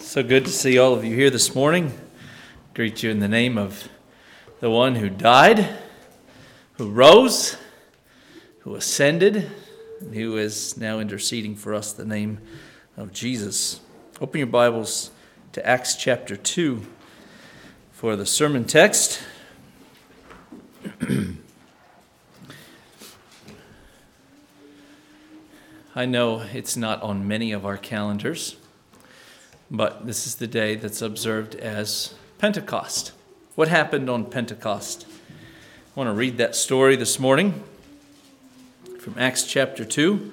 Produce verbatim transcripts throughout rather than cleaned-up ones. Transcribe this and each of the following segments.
So good to see all of you here this morning. Greet you in the name of the one who died, who rose, who ascended, and who is now interceding for us, the name of Jesus. Open your Bibles to Acts chapter two for the sermon text. I know it's not on many of our calendars, but this is the day that's observed as Pentecost. What happened on Pentecost? I want to read that story this morning from Acts chapter two.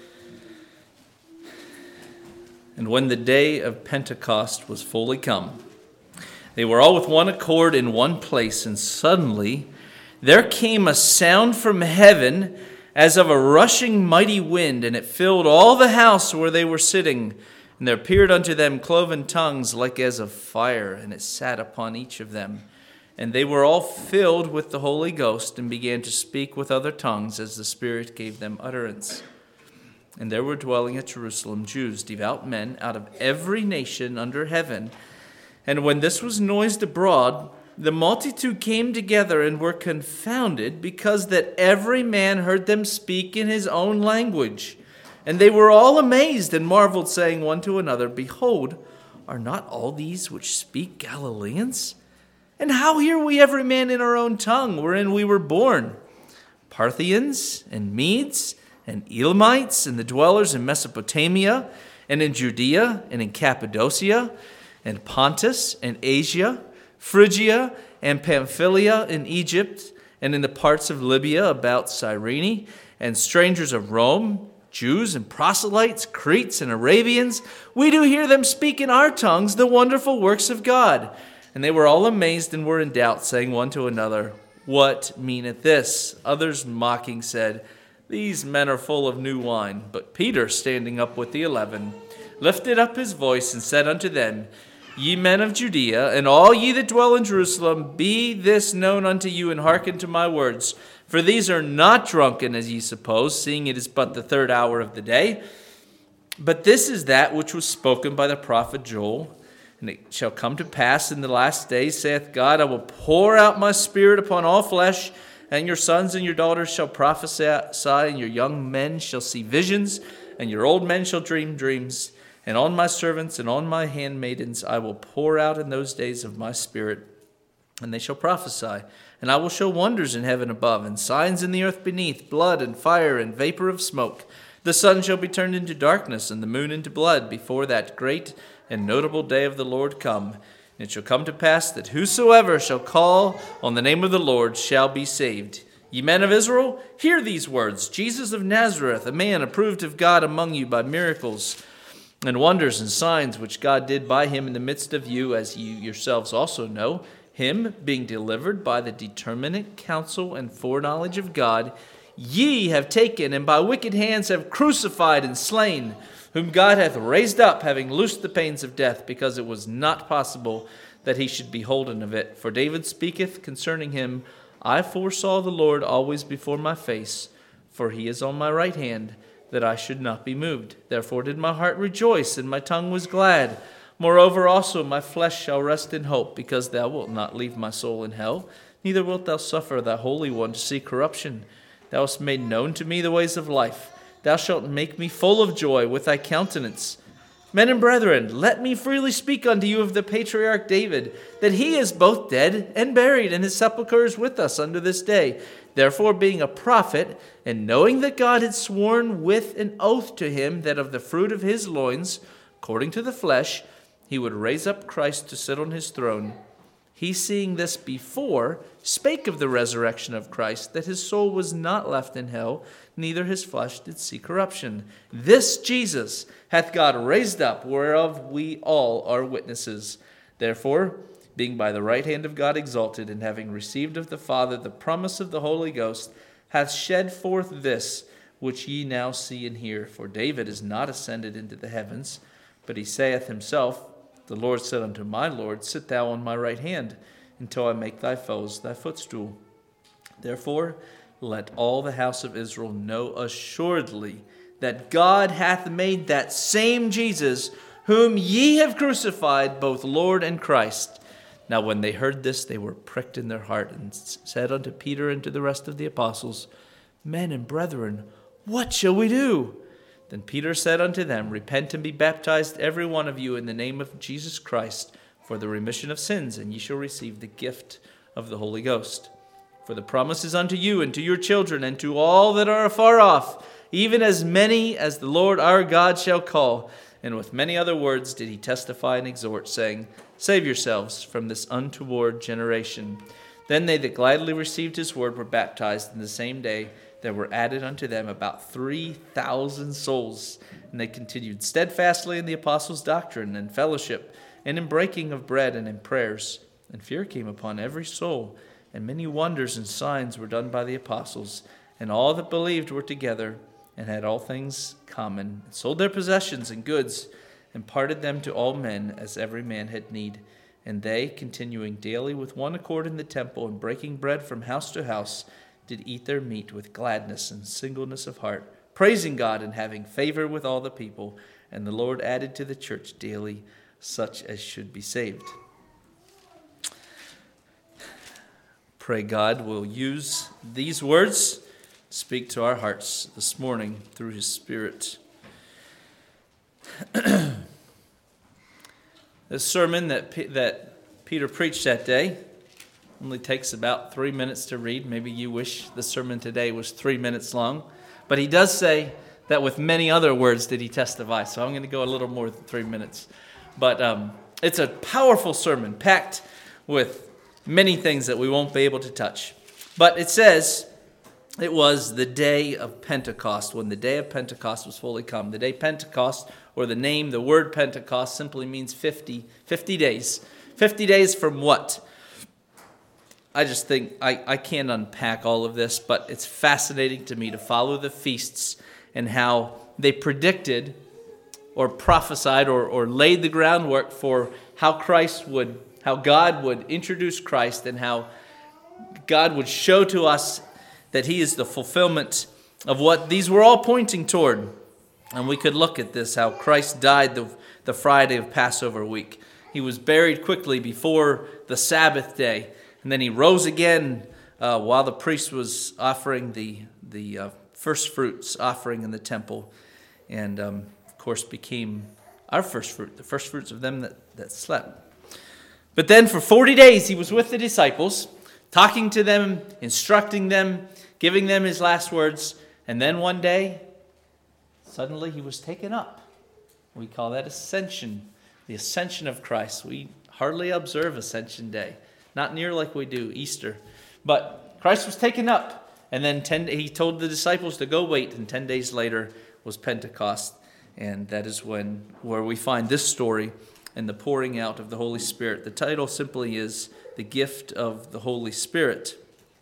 And when the day of Pentecost was fully come, they were all with one accord in one place, and suddenly there came a sound from heaven as of a rushing mighty wind, and it filled all the house where they were sitting. And there appeared unto them cloven tongues like as of fire, and it sat upon each of them. And they were all filled with the Holy Ghost, and began to speak with other tongues as the Spirit gave them utterance. And there were dwelling at Jerusalem Jews, devout men, out of every nation under heaven. And when this was noised abroad, the multitude came together and were confounded, because that every man heard them speak in his own language. And they were all amazed and marveled, saying one to another, Behold, are not all these which speak Galileans? And how hear we every man in our own tongue, wherein we were born? Parthians and Medes and Elamites and the dwellers in Mesopotamia and in Judea and in Cappadocia and Pontus and Asia, Phrygia and Pamphylia in Egypt, and in the parts of Libya about Cyrene, and strangers of Rome, Jews and proselytes, Cretes and Arabians, we do hear them speak in our tongues the wonderful works of God. And they were all amazed and were in doubt, saying one to another, What meaneth this? Others mocking said, These men are full of new wine. But Peter, standing up with the eleven, lifted up his voice and said unto them, Ye men of Judea, and all ye that dwell in Jerusalem, be this known unto you, and hearken to my words. For these are not drunken, as ye suppose, seeing it is but the third hour of the day. But this is that which was spoken by the prophet Joel. And it shall come to pass in the last days, saith God, I will pour out my spirit upon all flesh, and your sons and your daughters shall prophesy, and your young men shall see visions, and your old men shall dream dreams. And on my servants and on my handmaidens I will pour out in those days of my spirit, and they shall prophesy. And I will show wonders in heaven above, and signs in the earth beneath, blood and fire and vapor of smoke. The sun shall be turned into darkness, and the moon into blood, before that great and notable day of the Lord come. And it shall come to pass that whosoever shall call on the name of the Lord shall be saved. Ye men of Israel, hear these words. Jesus of Nazareth, a man approved of God among you by miracles and wonders and signs which God did by him in the midst of you, as you yourselves also know, him being delivered by the determinate counsel and foreknowledge of God, ye have taken, and by wicked hands have crucified and slain, whom God hath raised up, having loosed the pains of death, because it was not possible that he should be holden of it. For David speaketh concerning him, I foresaw the Lord always before my face, for he is on my right hand, that I should not be moved. Therefore did my heart rejoice, and my tongue was glad. Moreover also my flesh shall rest in hope, because thou wilt not leave my soul in hell, neither wilt thou suffer thy Holy One to see corruption. Thou hast made known to me the ways of life. Thou shalt make me full of joy with thy countenance. Men and brethren, let me freely speak unto you of the patriarch David, that he is both dead and buried, and his sepulchre is with us unto this day. Therefore, being a prophet, and knowing that God had sworn with an oath to him that of the fruit of his loins, according to the flesh, he would raise up Christ to sit on his throne, he, seeing this before, spake of the resurrection of Christ, that his soul was not left in hell, neither his flesh did see corruption. This Jesus hath God raised up, whereof we all are witnesses. Therefore, being by the right hand of God exalted, and having received of the Father the promise of the Holy Ghost, hath shed forth this, which ye now see and hear. For David is not ascended into the heavens, but he saith himself, The Lord said unto my Lord, Sit thou on my right hand, until I make thy foes thy footstool. Therefore, let all the house of Israel know assuredly that God hath made that same Jesus, whom ye have crucified, both Lord and Christ. Now when they heard this, they were pricked in their heart, and said unto Peter and to the rest of the apostles, Men and brethren, what shall we do? Then Peter said unto them, Repent and be baptized every one of you in the name of Jesus Christ for the remission of sins, and ye shall receive the gift of the Holy Ghost. For the promise is unto you and to your children and to all that are afar off, even as many as the Lord our God shall call. And with many other words did he testify and exhort, saying, Save yourselves from this untoward generation. Then they that gladly received his word were baptized, and the same day there were added unto them about three thousand souls. And they continued steadfastly in the apostles' doctrine and fellowship, and in breaking of bread and in prayers. And fear came upon every soul, and many wonders and signs were done by the apostles. And all that believed were together, and had all things common, and sold their possessions and goods, and parted them to all men, as every man had need. And they, continuing daily with one accord in the temple, and breaking bread from house to house, did eat their meat with gladness and singleness of heart, praising God and having favor with all the people. And the Lord added to the church daily such as should be saved. Pray God will use these words speak to our hearts this morning through his Spirit. The sermon that P- that Peter preached that day only takes about three minutes to read. Maybe you wish the sermon today was three minutes long. But he does say that with many other words did he testify. So I'm going to go a little more than three minutes. But um, it's a powerful sermon packed with many things that we won't be able to touch. But it says it was the day of Pentecost, when the day of Pentecost was fully come. The day Pentecost, or the name, the word Pentecost, simply means fifty, fifty days. fifty days from what? I just think I, I can't unpack all of this, but it's fascinating to me to follow the feasts and how they predicted or prophesied or, or laid the groundwork for how Christ would, how God would introduce Christ, and how God would show to us that he is the fulfillment of what these were all pointing toward. And we could look at this, how Christ died the, the Friday of Passover week. He was buried quickly before the Sabbath day. And then he rose again uh, while the priest was offering the, the uh, first fruits offering in the temple. And, um, of course, became our first fruit, the first fruits of them that, that slept. But then for forty days he was with the disciples, talking to them, instructing them, giving them his last words. And then one day, suddenly he was taken up. We call that ascension, the ascension of Christ. We hardly observe Ascension Day, not near like we do Easter. But Christ was taken up, and then ten, he told the disciples to go wait, and ten days later was Pentecost. And that is when where we find this story and the pouring out of the Holy Spirit. The title simply is The Gift of the Holy Spirit.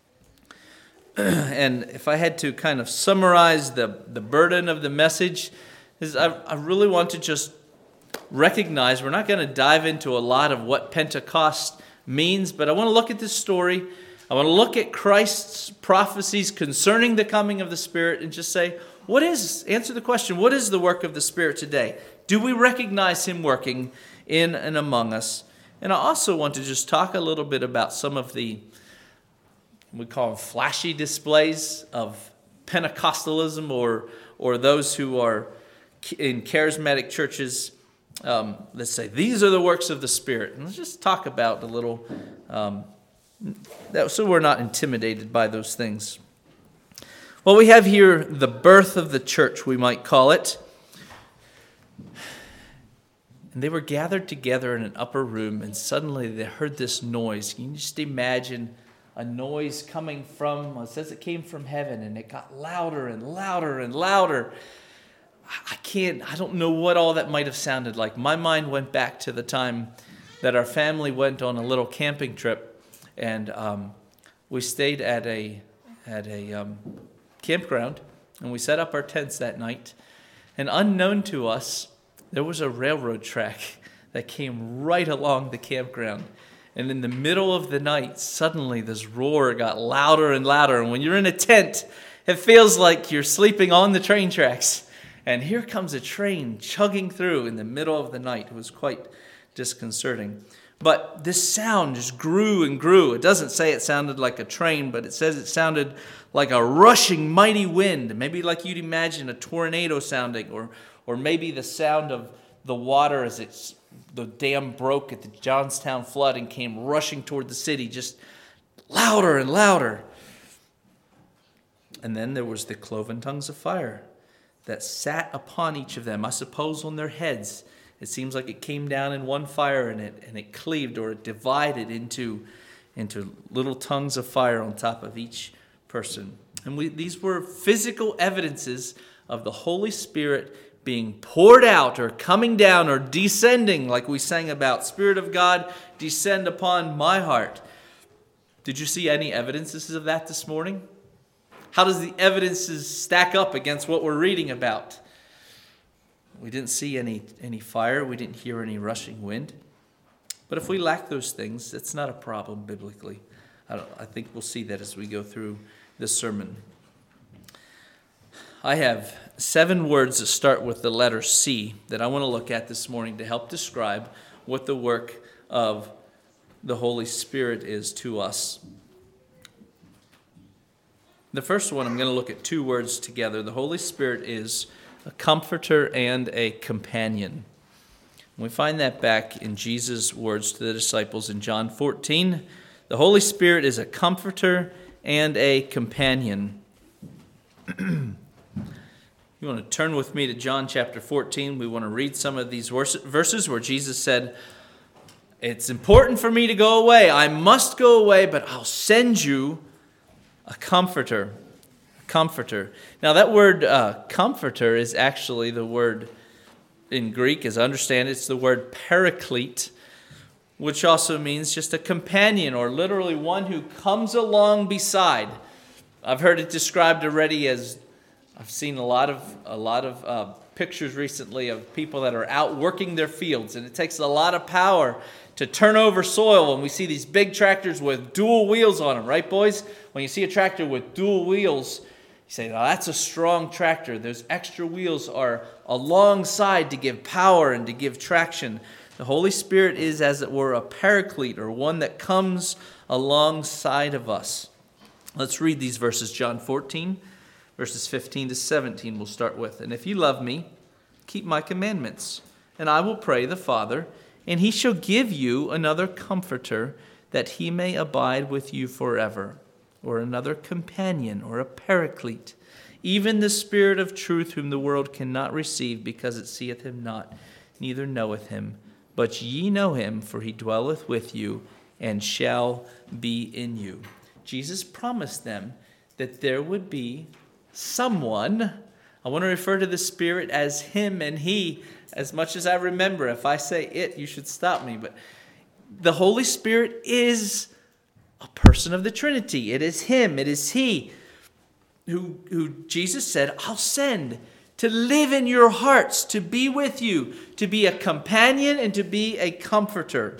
And if I had to kind of summarize the, the burden of the message, is I, I really want to just recognize we're not going to dive into a lot of what Pentecost means, but I want to look at this story. I want to look at Christ's prophecies concerning the coming of the Spirit and just say, what is, answer the question, what is the work of the Spirit today? Do we recognize him working in and among us? And I also want to just talk a little bit about some of the, we call them flashy displays of Pentecostalism, or or those who are in charismatic churches. Um, let's say these are the works of the Spirit. And let's just talk about a little, um, that, so we're not intimidated by those things. Well, we have here the birth of the church, we might call it. And they were gathered together in an upper room, and suddenly they heard this noise. Can you just imagine a noise coming from, it says it came from heaven, and it got louder and louder and louder. I can't, I don't know what all that might have sounded like. My mind went back to the time that our family went on a little camping trip, and um, we stayed at a at a um, campground, and we set up our tents that night. And unknown to us, there was a railroad track that came right along the campground. And in the middle of the night, suddenly this roar got louder and louder. And when you're in a tent, it feels like you're sleeping on the train tracks. And here comes a train chugging through in the middle of the night. It was quite disconcerting. But this sound just grew and grew. It doesn't say it sounded like a train, but it says it sounded like a rushing mighty wind. Maybe like you'd imagine a tornado sounding, or or maybe the sound of the water as it's, the dam broke at the Johnstown flood and came rushing toward the city, just louder and louder. And then there was the cloven tongues of fire that sat upon each of them, I suppose on their heads. It seems like it came down in one fire and it and it cleaved, or it divided into, into little tongues of fire on top of each person. And we, these were physical evidences of the Holy Spirit being poured out or coming down or descending, like we sang about. Spirit of God, descend upon my heart. Did you see any evidences of that this morning? How does the evidences stack up against what we're reading about? We didn't see any, any fire. We didn't hear any rushing wind. But if we lack those things, that's not a problem biblically. I, don't, I think we'll see that as we go through this sermon. I have seven words that start with the letter C that I want to look at this morning to help describe what the work of the Holy Spirit is to us. The first one, I'm going to look at two words together. The Holy Spirit is a comforter and a companion. We find that back in Jesus' words to the disciples in John fourteen. The Holy Spirit is a comforter and a companion. You want to turn with me to John chapter fourteen. We want to read some of these verses where Jesus said, it's important for me to go away. I must go away, but I'll send you a comforter. Comforter. Now that word uh, comforter is actually the word in Greek, as I understand it, it's the word paraclete, which also means just a companion, or literally one who comes along beside. I've heard it described already as, I've seen a lot of a lot of uh, pictures recently of people that are out working their fields, and it takes a lot of power to turn over soil. And we see these big tractors with dual wheels on them, right, boys? When you see a tractor with dual wheels, you say, oh, that's a strong tractor. Those extra wheels are alongside to give power and to give traction. The Holy Spirit is, as it were, a paraclete, or one that comes alongside of us. Let's read these verses. John fourteen, verses fifteen to seventeen we'll start with. And if you love me, keep my commandments, and I will pray the Father, and he shall give you another comforter, that he may abide with you forever. Or another companion, or a paraclete, even the Spirit of truth, whom the world cannot receive, because it seeth him not, neither knoweth him. But ye know him, for he dwelleth with you, and shall be in you. Jesus promised them that there would be someone. I want to refer to the Spirit as him and he, as much as I remember. If I say it, you should stop me. But the Holy Spirit is a person of the Trinity. It is him, it is he who, who Jesus said, I'll send to live in your hearts, to be with you, to be a companion and to be a comforter.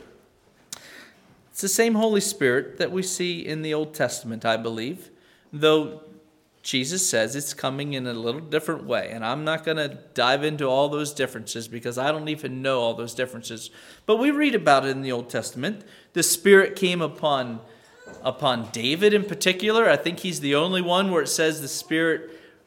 It's the same Holy Spirit that we see in the Old Testament, I believe, though Jesus says it's coming in a little different way. And I'm not going to dive into all those differences because I don't even know all those differences. But we read about it in the Old Testament. The Spirit came upon Upon David in particular. I think he's the only one where it says the Spirit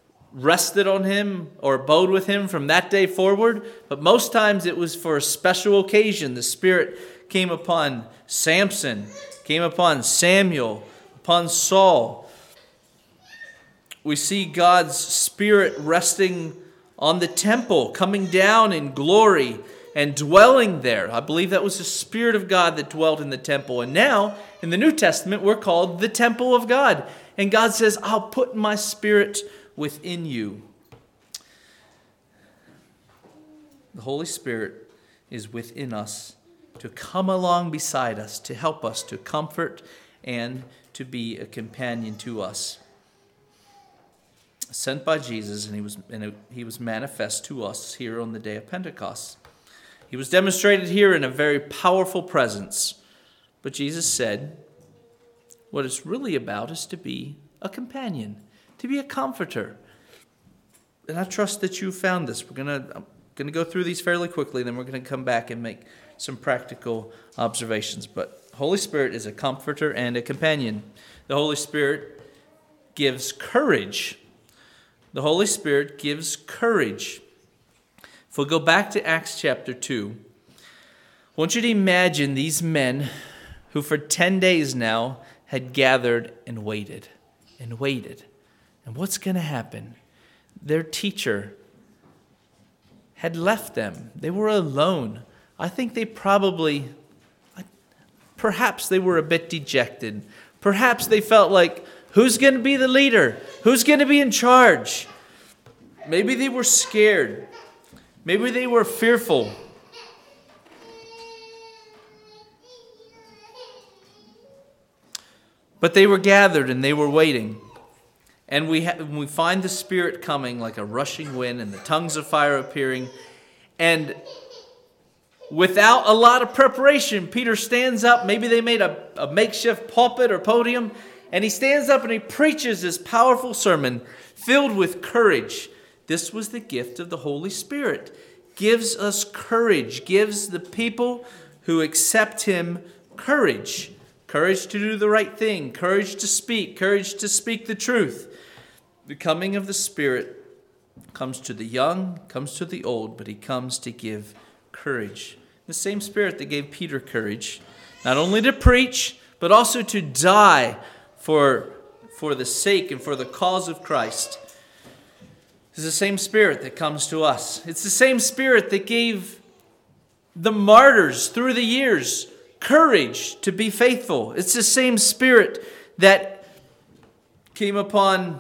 rested on him or abode with him from that day forward. But most times it was for a special occasion. The Spirit came upon Samson, came upon Samuel, upon Saul. We see God's Spirit resting on the temple, coming down in glory and dwelling there. I believe that was the Spirit of God that dwelt in the temple. And now, in the New Testament, we're called the temple of God. And God says, I'll put my Spirit within you. The Holy Spirit is within us to come along beside us, to help us, to comfort, and to be a companion to us. Sent by Jesus, and he was, and he was manifest to us here on the day of Pentecost. He was demonstrated here in a very powerful presence. But Jesus said, what it's really about is to be a companion, to be a comforter. and I trust that you found this. We're going to I'm going to go through these fairly quickly, then we're going to come back and make some practical observations. But Holy Spirit is a comforter and a companion. The Holy Spirit gives courage. The Holy Spirit gives courage. If we go back to Acts chapter two, I want you to imagine these men who for ten days now had gathered and waited and waited. And what's going to happen? Their teacher had left them. They were alone. I think they probably, perhaps they were a bit dejected. Perhaps they felt like, who's going to be the leader? Who's going to be in charge? Maybe they were scared. Maybe they were fearful. But they were gathered and they were waiting. And we ha- we find the Spirit coming like a rushing wind and the tongues of fire appearing. And without a lot of preparation, Peter stands up. Maybe they made a, a makeshift pulpit or podium. And he stands up and he preaches this powerful sermon filled with courage. This was the gift of the Holy Spirit. Gives us courage. Gives the people who accept him courage. Courage to do the right thing. Courage to speak. Courage to speak the truth. The coming of the Spirit comes to the young, comes to the old, but he comes to give courage. The same Spirit that gave Peter courage, not only to preach, but also to die for, for the sake and for the cause of Christ. It's the same Spirit that comes to us. It's the same Spirit that gave the martyrs through the years courage to be faithful. It's the same Spirit that came upon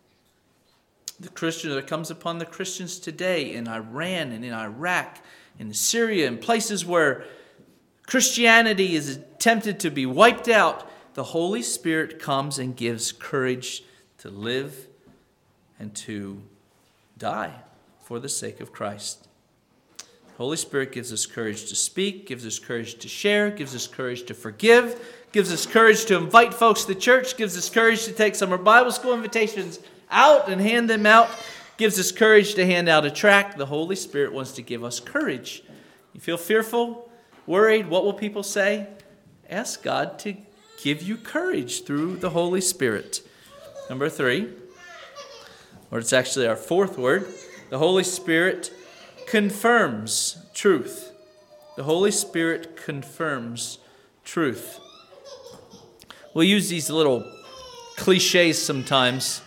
the Christians, that comes upon the Christians today in Iran and in Iraq, in Syria, in places where Christianity is attempted to be wiped out. The Holy Spirit comes and gives courage to live and to die for the sake of Christ. Holy Spirit gives us courage to speak, gives us courage to share, gives us courage to forgive, gives us courage to invite folks to church, gives us courage to take summer Bible school invitations out and hand them out, gives us courage to hand out a tract. The Holy Spirit wants to give us courage. You feel fearful, worried, what will people say? Ask God to give you courage through the Holy Spirit. Number three, or it's actually our fourth word, the Holy Spirit confirms truth. The Holy Spirit confirms truth. We use these little cliches sometimes.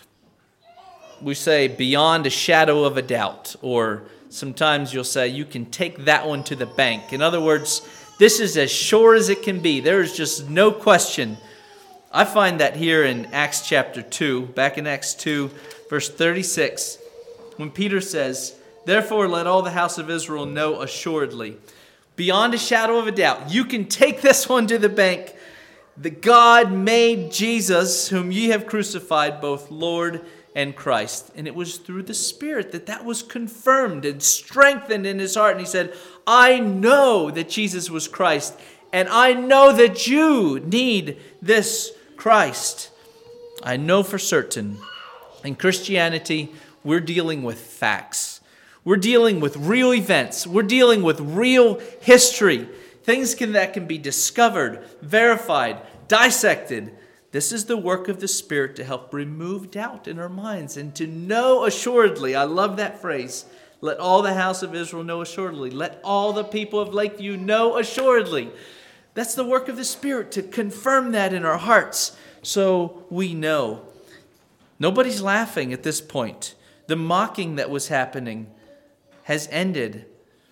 We say beyond a shadow of a doubt, or sometimes you'll say you can take that one to the bank. In other words, this is as sure as it can be. There is just no question. I find that here in Acts chapter two, back in Acts two, verse thirty-six, when Peter says, "Therefore, let all the house of Israel know assuredly, beyond a shadow of a doubt, you can take this one to the bank, that God made Jesus, whom ye have crucified, both Lord and Christ." And it was through the Spirit that that was confirmed and strengthened in his heart. And he said, I know that Jesus was Christ, and I know that you need this Christ. I know for certain. In Christianity, we're dealing with facts. We're dealing with real events. We're dealing with real history. Things can, that can be discovered, verified, dissected. This is the work of the Spirit to help remove doubt in our minds and to know assuredly. I love that phrase. Let all the house of Israel know assuredly. Let all the people of Lakeview know assuredly. That's the work of the Spirit to confirm that in our hearts so we know. Nobody's laughing at this point. The mocking that was happening has ended.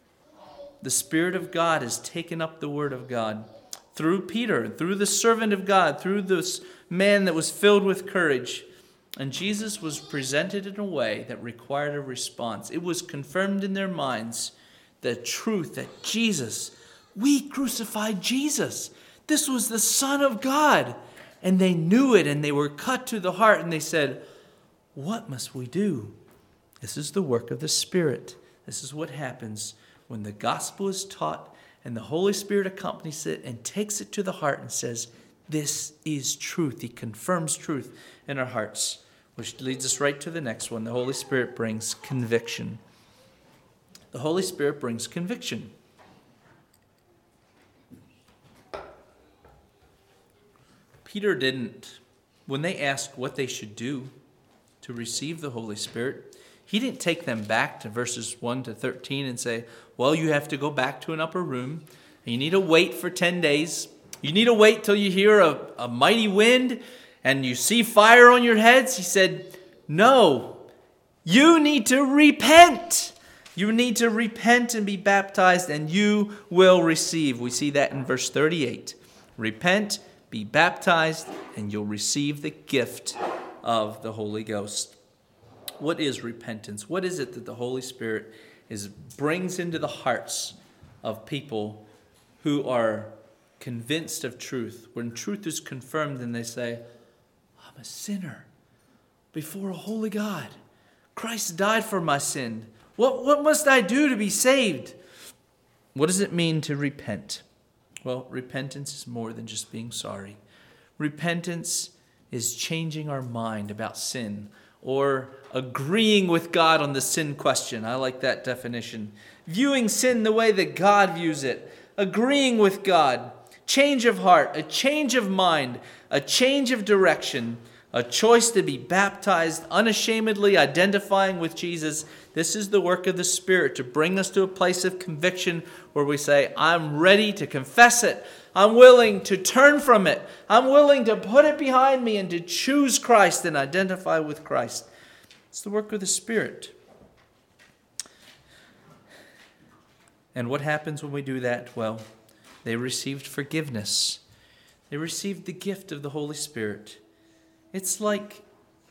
The Spirit of God has taken up the Word of God through Peter, through the servant of God, through this man that was filled with courage. And Jesus was presented in a way that required a response. It was confirmed in their minds the truth that Jesus, we crucified Jesus. This was the Son of God. And they knew it, and they were cut to the heart, and they said, what must we do? This is the work of the Spirit. This is what happens when the gospel is taught and the Holy Spirit accompanies it and takes it to the heart and says, this is truth. He confirms truth in our hearts. Which leads us right to the next one. The Holy Spirit brings conviction. The Holy Spirit brings conviction. Peter didn't, when they asked what they should do to receive the Holy Spirit, he didn't take them back to verses one to thirteen and say, well, you have to go back to an upper room, and you need to wait for ten days. You need to wait till you hear a, a mighty wind and you see fire on your heads. He said, no, you need to repent. You need to repent and be baptized, and you will receive. We see that in verse thirty-eight. Repent, be baptized, and you'll receive the gift of the Holy Ghost. What is repentance? What is it that the Holy Spirit is brings into the hearts of people who are convinced of truth? When truth is confirmed, and they say, I'm a sinner before a holy God. Christ died for my sin. What, what must I do to be saved? What does it mean to repent? Well, repentance is more than just being sorry. Repentance is changing our mind about sin, or agreeing with God on the sin question. I like that definition. Viewing sin the way that God views it. Agreeing with God. Change of heart, a change of mind, a change of direction, a choice to be baptized, unashamedly identifying with Jesus. This is the work of the Spirit to bring us to a place of conviction where we say, I'm ready to confess it. I'm willing to turn from it. I'm willing to put it behind me and to choose Christ and identify with Christ. It's the work of the Spirit. And what happens when we do that? Well, they received forgiveness. They received the gift of the Holy Spirit. It's like,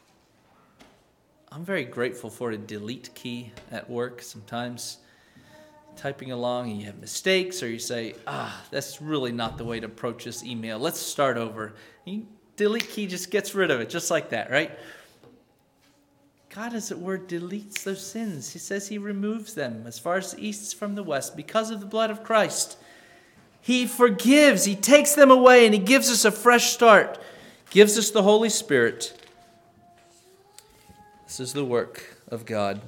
I'm very grateful for a delete key at work. Sometimes typing along and you have mistakes, or you say, ah, that's really not the way to approach this email. Let's start over. And delete key just gets rid of it, just like that, right? God, as it were, deletes those sins. He says he removes them as far as the east is from the west because of the blood of Christ. He forgives. He takes them away, and he gives us a fresh start. Gives us the Holy Spirit. This is the work of God.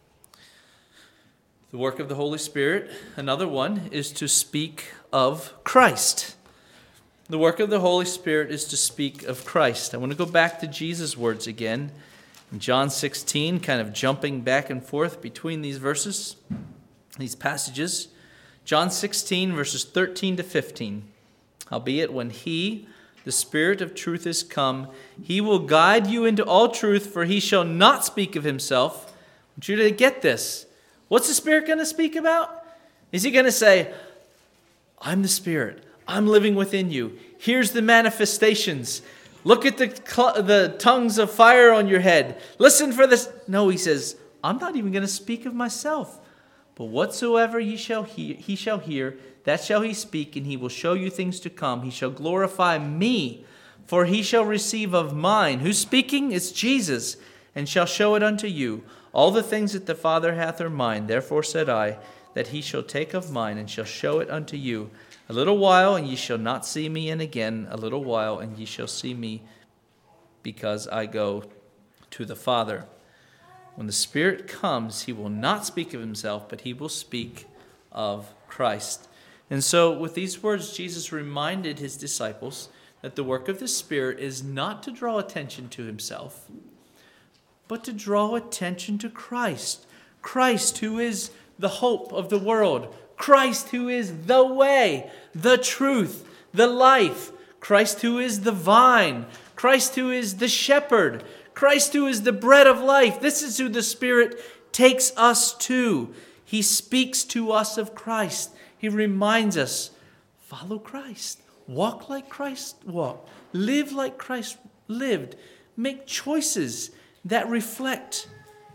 The work of the Holy Spirit, another one, is to speak of Christ. The work of the Holy Spirit is to speak of Christ. I want to go back to Jesus' words again. In John sixteen, kind of jumping back and forth between these verses, these passages. John sixteen, verses thirteen to fifteen. Howbeit, when he, the Spirit of truth, is come, he will guide you into all truth, for he shall not speak of himself. I want you to get this. What's the Spirit going to speak about? Is he going to say, I'm the Spirit. I'm living within you. Here's the manifestations. Look at the, the tongues of fire on your head. Listen for this. No, he says, I'm not even going to speak of myself. But whatsoever ye shall hear, he shall hear, that shall he speak, and he will show you things to come. He shall glorify me, for he shall receive of mine. Who's speaking? It's Jesus, and shall show it unto you. All the things that the Father hath are mine. Therefore said I, that he shall take of mine, and shall show it unto you. A little while, and ye shall not see me, and again a little while, and ye shall see me, because I go to the Father. When the Spirit comes, he will not speak of himself, but he will speak of Christ. And so with these words, Jesus reminded his disciples that the work of the Spirit is not to draw attention to himself, but to draw attention to Christ. Christ, who is the hope of the world. Christ, who is the way, the truth, the life. Christ, who is the vine. Christ, who is the shepherd. Christ, who is the bread of life. This is who the Spirit takes us to. He speaks to us of Christ. He reminds us, follow Christ. Walk like Christ walked. Live like Christ lived. Make choices that reflect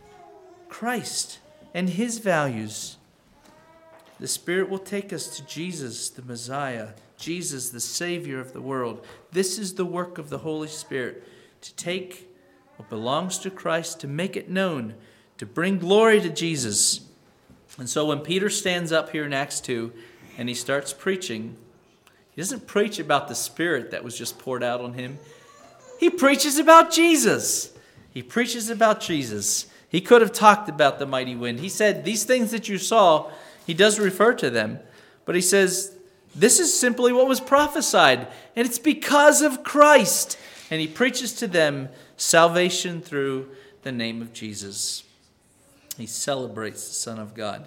Christ and his values. The Spirit will take us to Jesus, the Messiah, Jesus, the Savior of the world. This is the work of the Holy Spirit, to take what belongs to Christ, to make it known, to bring glory to Jesus. And so when Peter stands up here in Acts two and he starts preaching, he doesn't preach about the Spirit that was just poured out on him. He preaches about Jesus. He preaches about Jesus. He could have talked about the mighty wind. He said, these things that you saw, he does refer to them. But he says, this is simply what was prophesied. And it's because of Christ. And he preaches to them salvation through the name of Jesus. He celebrates the Son of God.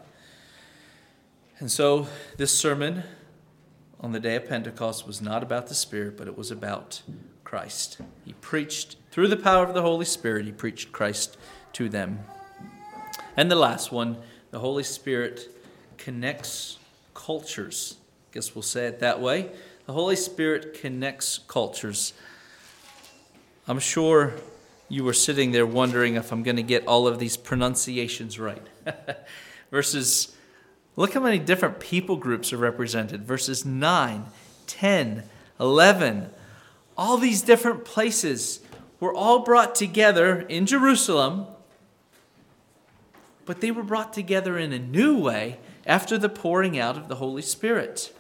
And so this sermon on the day of Pentecost was not about the Spirit, but it was about Christ. He preached through the power of the Holy Spirit. He preached Christ to them. And the last one, the Holy Spirit connects cultures. I guess we'll say it that way. The Holy Spirit connects cultures. I'm sure you were sitting there wondering if I'm going to get all of these pronunciations right. Verses, look how many different people groups are represented. Verses nine, ten, eleven. All these different places were all brought together in Jerusalem, but they were brought together in a new way after the pouring out of the Holy Spirit.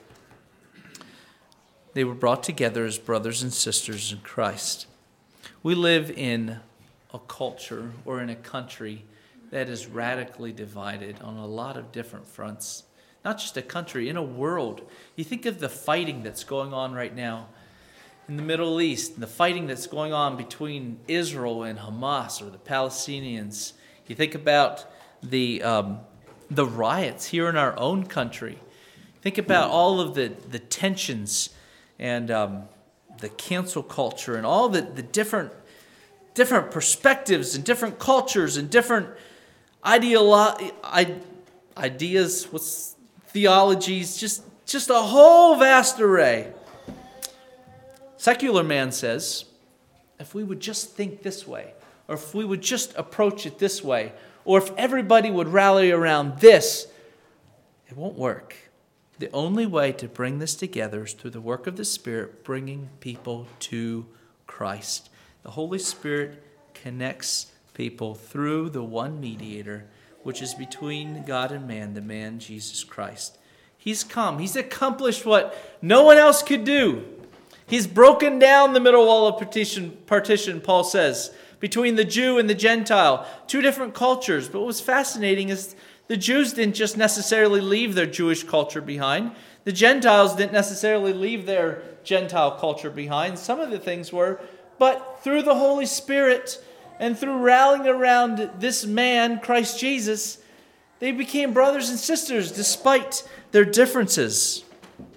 They were brought together as brothers and sisters in Christ. We live in a culture or in a country that is radically divided on a lot of different fronts. Not just a country, in a world. You think of the fighting that's going on right now in the Middle East, the fighting that's going on between Israel and Hamas or the Palestinians. You think about the um, the riots here in our own country. Think about all of the, the tensions and um, the cancel culture and all the, the different different perspectives and different cultures and different ideolo- I, ideas, what's theologies, just, just a whole vast array. Secular man says, if we would just think this way, or if we would just approach it this way, or if everybody would rally around this, it won't work. The only way to bring this together is through the work of the Spirit, bringing people to Christ. The Holy Spirit connects people through the one mediator, which is between God and man, the man Jesus Christ. He's come. He's accomplished what no one else could do. He's broken down the middle wall of partition, partition, Paul says, between the Jew and the Gentile, two different cultures. But what was fascinating is the Jews didn't just necessarily leave their Jewish culture behind. The Gentiles didn't necessarily leave their Gentile culture behind. Some of the things were, but through the Holy Spirit and through rallying around this man, Christ Jesus, they became brothers and sisters despite their differences.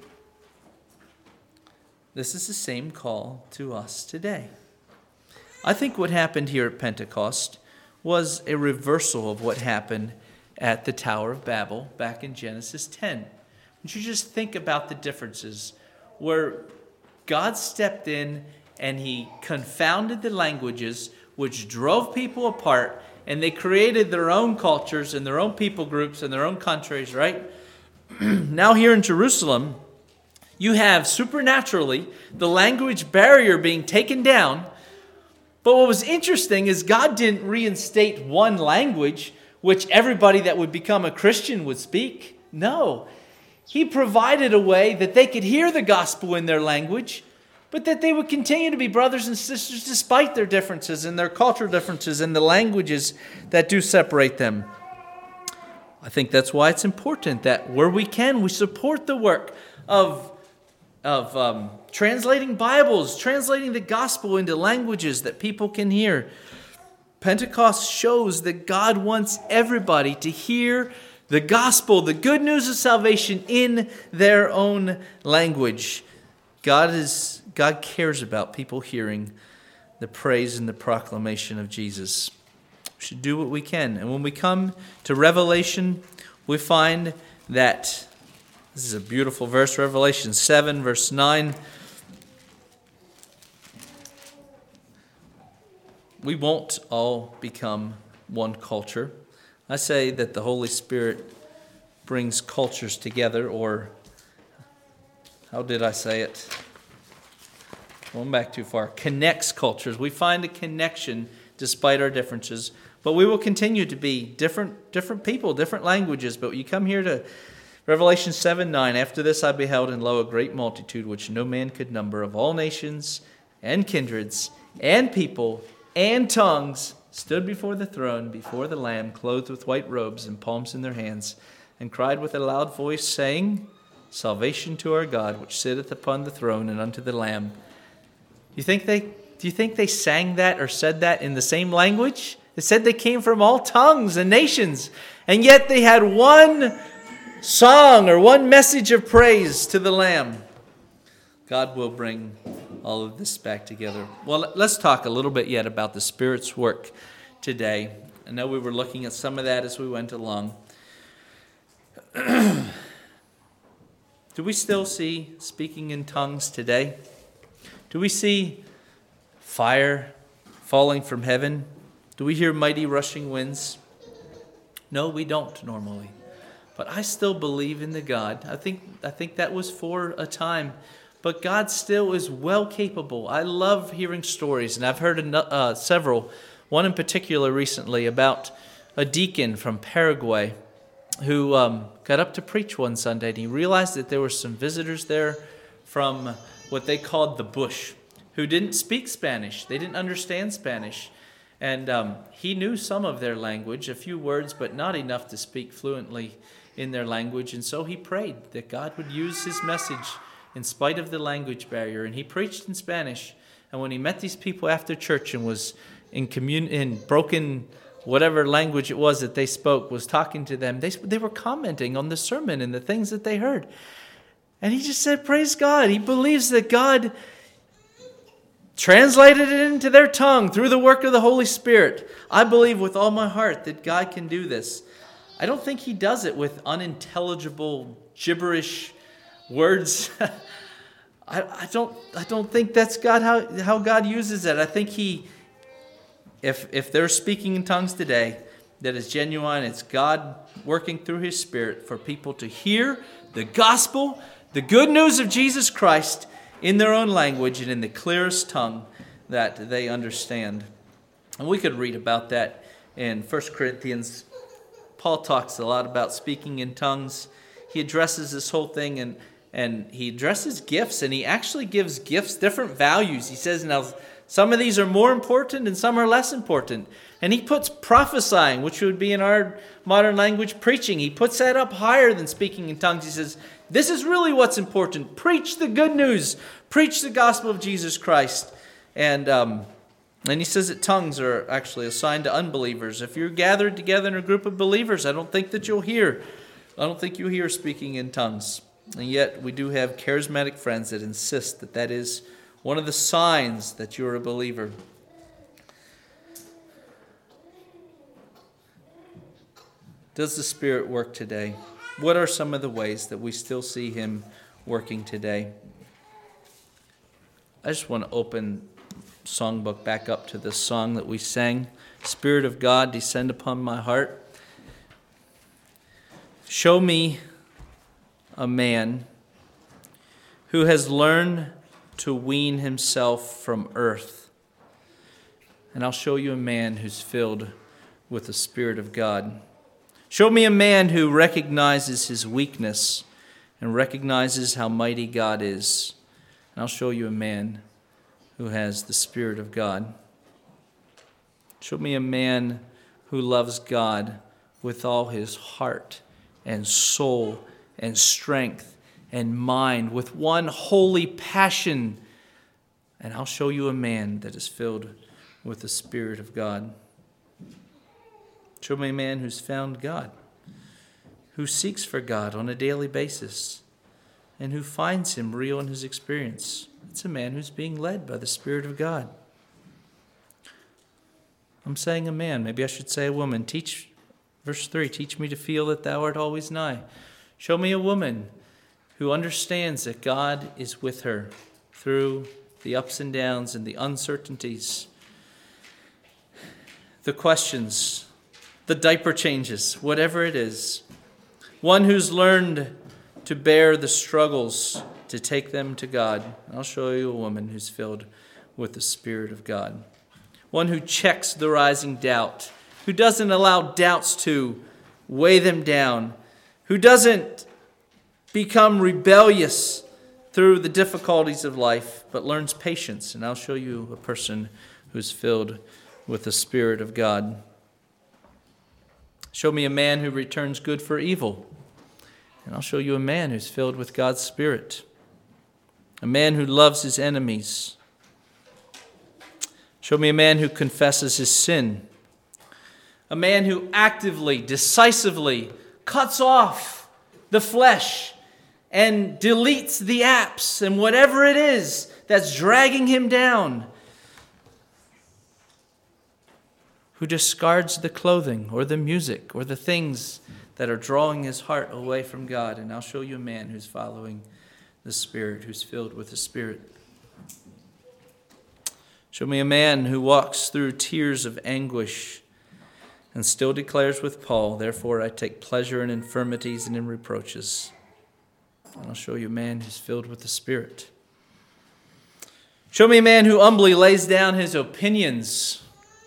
This is the same call to us today. I think what happened here at Pentecost was a reversal of what happened at the Tower of Babel back in Genesis ten. Would you just think about the differences where God stepped in and he confounded the languages, which drove people apart, and they created their own cultures and their own people groups and their own countries, right? Now here in Jerusalem, you have supernaturally the language barrier being taken down. But what was interesting is God didn't reinstate one language which everybody that would become a Christian would speak. No. He provided a way that they could hear the gospel in their language, but that they would continue to be brothers and sisters despite their differences and their cultural differences and the languages that do separate them. I think that's why it's important that where we can, we support the work of, of um, translating Bibles, translating the gospel into languages that people can hear. Pentecost shows that God wants everybody to hear the gospel, the good news of salvation in their own language. God is God cares about people hearing the praise and the proclamation of Jesus. We should do what we can. And when we come to Revelation, we find that this is a beautiful verse, Revelation seven, verse nine. We won't all become one culture. I say that the Holy Spirit brings cultures together, or how did I say it? Going back too far. Connects cultures. We find a connection despite our differences. But we will continue to be different, different people, different languages. But you come here to Revelation seven nine. After this I beheld, and lo, a great multitude, which no man could number, of all nations and kindreds and people and tongues stood before the throne, before the Lamb, clothed with white robes and palms in their hands, and cried with a loud voice, saying, Salvation to our God, which sitteth upon the throne, and unto the Lamb. You think they, do you think they sang that or said that in the same language? It said they came from all tongues and nations, and yet they had one song or one message of praise to the Lamb. God will bring all of this back together. Well, let's talk a little bit yet about the Spirit's work today. I know we were looking at some of that as we went along. Do we still see speaking in tongues today? Do we see fire falling from heaven? Do we hear mighty rushing winds? No, we don't normally. But I still believe in the God. I think I think that was for a time. But God still is well capable. I love hearing stories, and I've heard uh, several. One in particular recently about a deacon from Paraguay who um, got up to preach one Sunday, and he realized that there were some visitors there from what they called the bush who didn't speak Spanish. They didn't understand Spanish. And um, he knew some of their language, a few words, but not enough to speak fluently in their language. And so he prayed that God would use his message in spite of the language barrier. And he preached in Spanish. And when he met these people after church and was in commun- in broken, whatever language it was that they spoke, was talking to them, they, they were commenting on the sermon and the things that they heard. And he just said, praise God. He believes that God translated it into their tongue through the work of the Holy Spirit. I believe with all my heart that God can do this. I don't think he does it with unintelligible, gibberish words. I, I don't I don't think that's God how, how God uses it. I think he, if if they're speaking in tongues today, that is genuine. It's God working through his Spirit for people to hear the gospel, the good news of Jesus Christ in their own language and in the clearest tongue that they understand. And we could read about that in First Corinthians. Paul talks a lot about speaking in tongues. He addresses this whole thing, and, and he addresses gifts, and he actually gives gifts different values. He says, now, some of these are more important and some are less important. And he puts prophesying, which would be in our modern language preaching, he puts that up higher than speaking in tongues. He says, this is really what's important. Preach the good news. Preach the gospel of Jesus Christ. And um, and he says that tongues are actually assigned to unbelievers. If you're gathered together in a group of believers, I don't think that you'll hear. I don't think you'll hear speaking in tongues. And yet we do have charismatic friends that insist that that is one of the signs that you're a believer. Does the Spirit work today? What are some of the ways that we still see him working today? I just want to open songbook back up to this song that we sang. Spirit of God, descend upon my heart. Show me a man who has learned to wean himself from earth. And I'll show you a man who's filled with the Spirit of God. Show me a man who recognizes his weakness and recognizes how mighty God is. And I'll show you a man who has the Spirit of God. Show me a man who loves God with all his heart and soul and strength and mind, with one holy passion. And I'll show you a man that is filled with the Spirit of God. Show me a man who's found God, who seeks for God on a daily basis, and who finds him real in his experience. It's a man who's being led by the Spirit of God. I'm saying a man, maybe I should say a woman. Teach, verse three, teach me to feel that thou art always nigh. Show me a woman who understands that God is with her through the ups and downs and the uncertainties, the questions, the diaper changes, whatever it is. One who's learned to bear the struggles, to take them to God. I'll show you a woman who's filled with the Spirit of God. One who checks the rising doubt, who doesn't allow doubts to weigh them down, who doesn't become rebellious through the difficulties of life, but learns patience. And I'll show you a person who's filled with the Spirit of God. Show me a man who returns good for evil, and I'll show you a man who's filled with God's Spirit. A man who loves his enemies. Show me a man who confesses his sin. A man who actively, decisively cuts off the flesh and deletes the apps and whatever it is that's dragging him down. Who discards the clothing or the music or the things that are drawing his heart away from God. And I'll show you a man who's following the Spirit, who's filled with the Spirit. Show me a man who walks through tears of anguish and still declares with Paul, therefore I take pleasure in infirmities and in reproaches. And I'll show you a man who's filled with the Spirit. Show me a man who humbly lays down his opinions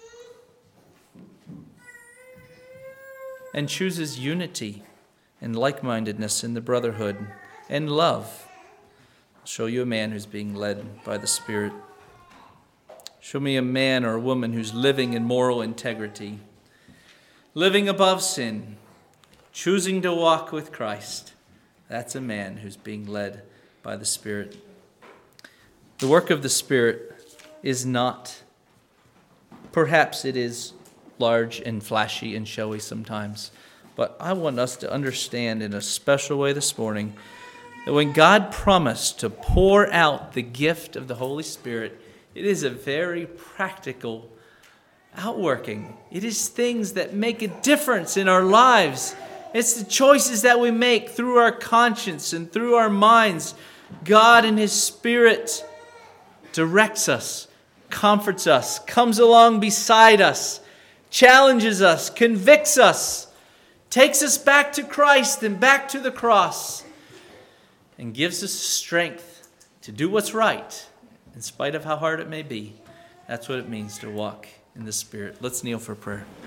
and chooses unity and like-mindedness in the brotherhood and love. I'll show you a man who's being led by the Spirit. Show me a man or a woman who's living in moral integrity, living above sin, choosing to walk with Christ. That's a man who's being led by the Spirit. The work of the Spirit is not, perhaps it is large and flashy and showy sometimes, but I want us to understand in a special way this morning that when God promised to pour out the gift of the Holy Spirit, it is a very practical outworking. It is things that make a difference in our lives. It's the choices that we make through our conscience and through our minds. God in His Spirit directs us, comforts us, comes along beside us, challenges us, convicts us, takes us back to Christ and back to the cross, and gives us strength to do what's right, in spite of how hard it may be. That's what it means to walk in the Spirit. Let's kneel for prayer.